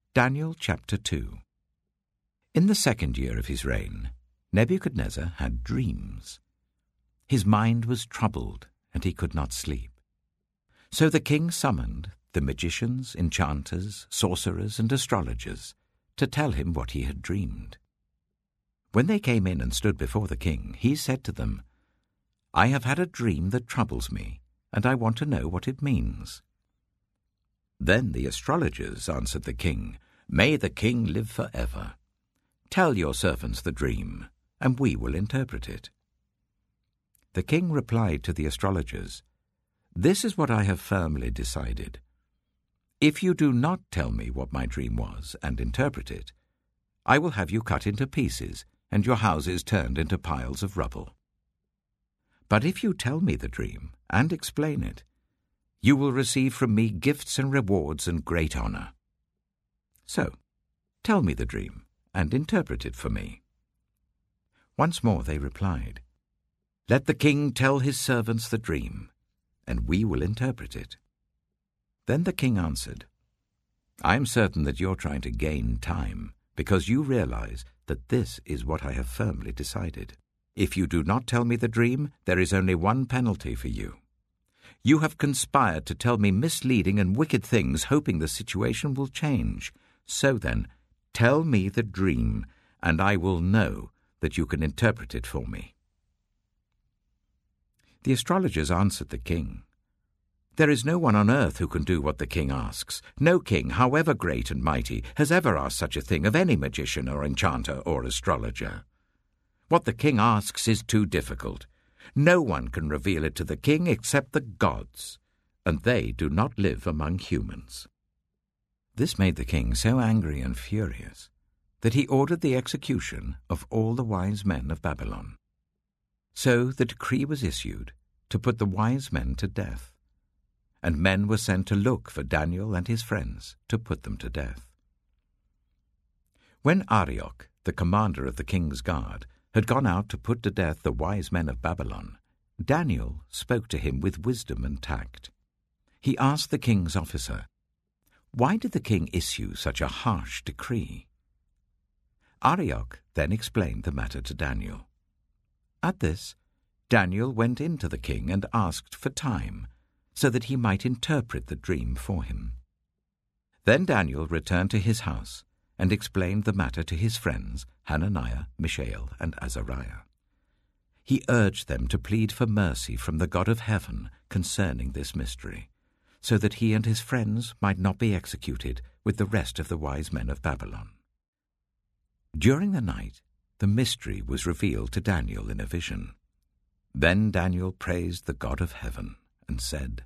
Daniel chapter 2. In the 2nd year of his reign, Nebuchadnezzar had dreams. His mind was troubled, and he could not sleep. So the king summoned the magicians, enchanters, sorcerers, and astrologers to tell him what he had dreamed. When they came in and stood before the king, he said to them, "I have had a dream that troubles me, and I want to know what it means." Then the astrologers answered the king, "May the king live forever. Tell your servants the dream, and we will interpret it." The king replied to the astrologers, "This is what I have firmly decided. If you do not tell me what my dream was and interpret it, I will have you cut into pieces and your houses turned into piles of rubble. But if you tell me the dream and explain it, you will receive from me gifts and rewards and great honor. So, tell me the dream and interpret it for me." Once more they replied, "Let the king tell his servants the dream, and we will interpret it." Then the king answered, "I am certain that you're trying to gain time, because you realize that this is what I have firmly decided. If you do not tell me the dream, there is only one penalty for you. You have conspired to tell me misleading and wicked things, hoping the situation will change. So then, tell me the dream, and I will know that you can interpret it for me." The astrologers answered the king, "There is no one on earth who can do what the king asks. No king, however great and mighty, has ever asked such a thing of any magician or enchanter or astrologer. What the king asks is too difficult. No one can reveal it to the king except the gods, and they do not live among humans." This made the king so angry and furious that he ordered the execution of all the wise men of Babylon. So the decree was issued to put the wise men to death, and men were sent to look for Daniel and his friends to put them to death. When Arioch, the commander of the king's guard, had gone out to put to death the wise men of Babylon, Daniel spoke to him with wisdom and tact. He asked the king's officer, "Why did the king issue such a harsh decree?" Arioch then explained the matter to Daniel. At this, Daniel went in to the king and asked for time, so that he might interpret the dream for him. Then Daniel returned to his house and explained the matter to his friends Hananiah, Mishael, and Azariah. He urged them to plead for mercy from the God of heaven concerning this mystery, so that he and his friends might not be executed with the rest of the wise men of Babylon. During the night, the mystery was revealed to Daniel in a vision. Then Daniel praised the God of heaven and said,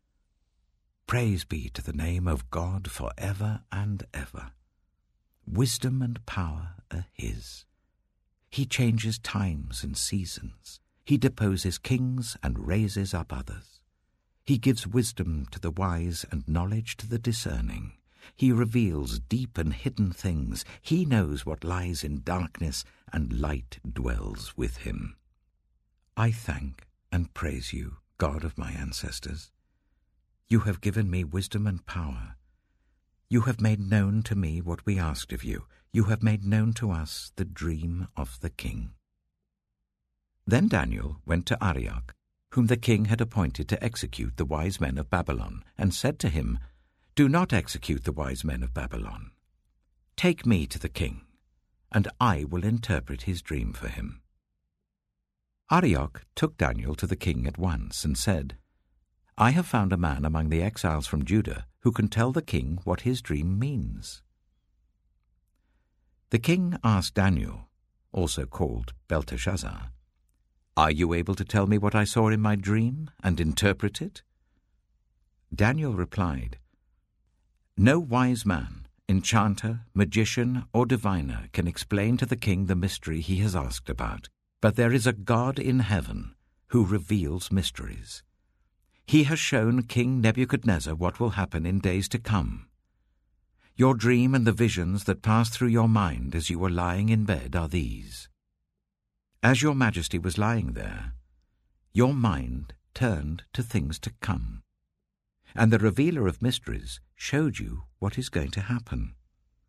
"Praise be to the name of God forever and ever. Wisdom and power are his. He changes times and seasons. He deposes kings and raises up others. He gives wisdom to the wise and knowledge to the discerning. He reveals deep and hidden things. He knows what lies in darkness, and light dwells with him. I thank and praise you, God of my ancestors. You have given me wisdom and power. You have made known to me what we asked of you. You have made known to us the dream of the king." Then Daniel went to Arioch, whom the king had appointed to execute the wise men of Babylon, and said to him, "Do not execute the wise men of Babylon. Take me to the king, and I will interpret his dream for him." Arioch took Daniel to the king at once and said, "I have found a man among the exiles from Judah who can tell the king what his dream means." The king asked Daniel, also called Belteshazzar, "Are you able to tell me what I saw in my dream and interpret it?" Daniel replied, "No wise man, enchanter, magician, or diviner can explain to the king the mystery he has asked about, but there is a God in heaven who reveals mysteries. He has shown King Nebuchadnezzar what will happen in days to come. Your dream and the visions that passed through your mind as you were lying in bed are these. As your majesty was lying there, your mind turned to things to come, and the revealer of mysteries showed you what is going to happen.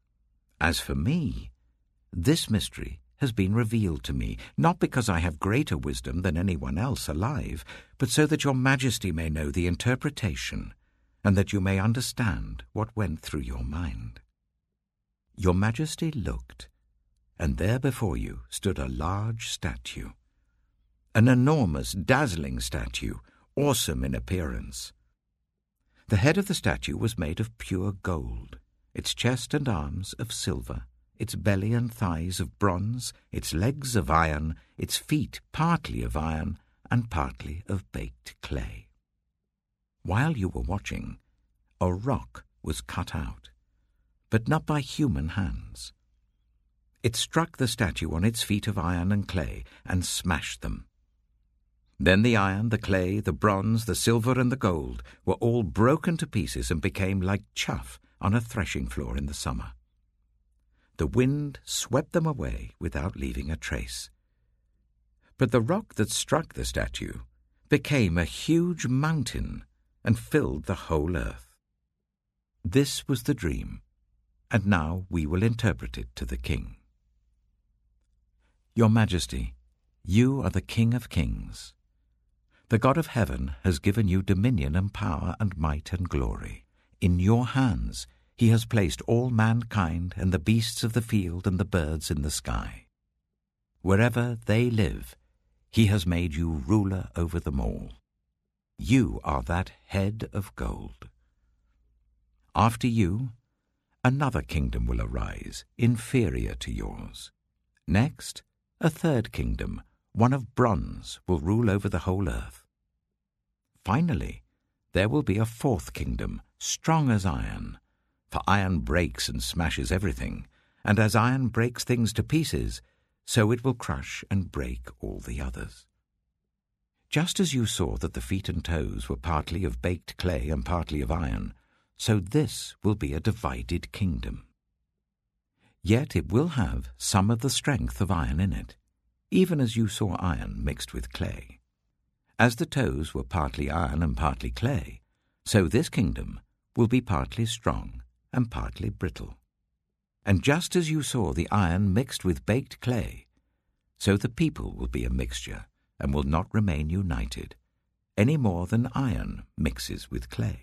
As for me, this mystery has been revealed to me, not because I have greater wisdom than anyone else alive, but so that your majesty may know the interpretation, and that you may understand what went through your mind. Your majesty looked, and there before you stood a large statue, an enormous, dazzling statue, awesome in appearance. The head of the statue was made of pure gold, its chest and arms of silver, its belly and thighs of bronze, its legs of iron, its feet partly of iron and partly of baked clay. While you were watching, a rock was cut out, but not by human hands. It struck the statue on its feet of iron and clay and smashed them. Then the iron, the clay, the bronze, the silver, and the gold were all broken to pieces and became like chaff on a threshing floor in the summer. The wind swept them away without leaving a trace. But the rock that struck the statue became a huge mountain and filled the whole earth. This was the dream, and now we will interpret it to the king. Your Majesty, you are the King of Kings. The God of heaven has given you dominion and power and might and glory. In your hands he has placed all mankind and the beasts of the field and the birds in the sky. Wherever they live, he has made you ruler over them all. You are that head of gold. After you, another kingdom will arise, inferior to yours. Next, a third kingdom, one of bronze, will rule over the whole earth. Finally, there will be a fourth kingdom, strong as iron, for iron breaks and smashes everything, and as iron breaks things to pieces, so it will crush and break all the others. Just as you saw that the feet and toes were partly of baked clay and partly of iron, so this will be a divided kingdom. Yet it will have some of the strength of iron in it, even as you saw iron mixed with clay. As the toes were partly iron and partly clay, so this kingdom will be partly strong and partly brittle. And just as you saw the iron mixed with baked clay, so the people will be a mixture and will not remain united, any more than iron mixes with clay.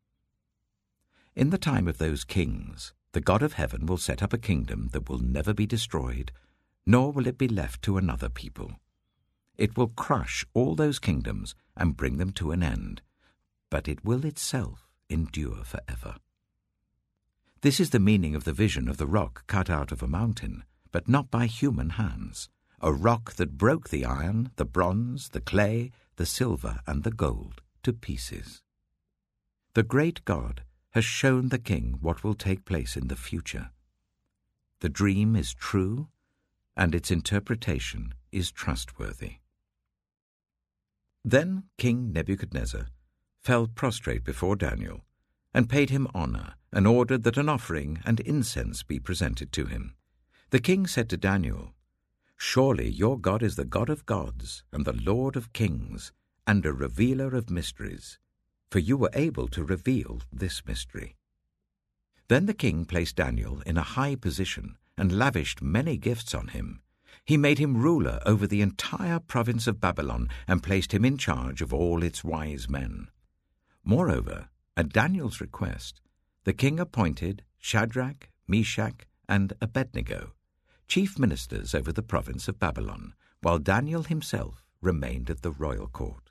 In the time of those kings, the God of heaven will set up a kingdom that will never be destroyed, nor will it be left to another people. It will crush all those kingdoms and bring them to an end, but it will itself endure forever. This is the meaning of the vision of the rock cut out of a mountain, but not by human hands, a rock that broke the iron, the bronze, the clay, the silver, and the gold to pieces. The great God has shown the king what will take place in the future. The dream is true, and its interpretation is trustworthy. Then King Nebuchadnezzar fell prostrate before Daniel and paid him honor and ordered that an offering and incense be presented to him. The king said to Daniel, "Surely your God is the God of gods and the Lord of kings and a revealer of mysteries, for you were able to reveal this mystery." Then the king placed Daniel in a high position and lavished many gifts on him. He made him ruler over the entire province of Babylon and placed him in charge of all its wise men. Moreover, at Daniel's request, the king appointed Shadrach, Meshach, and Abednego chief ministers over the province of Babylon, while Daniel himself remained at the royal court.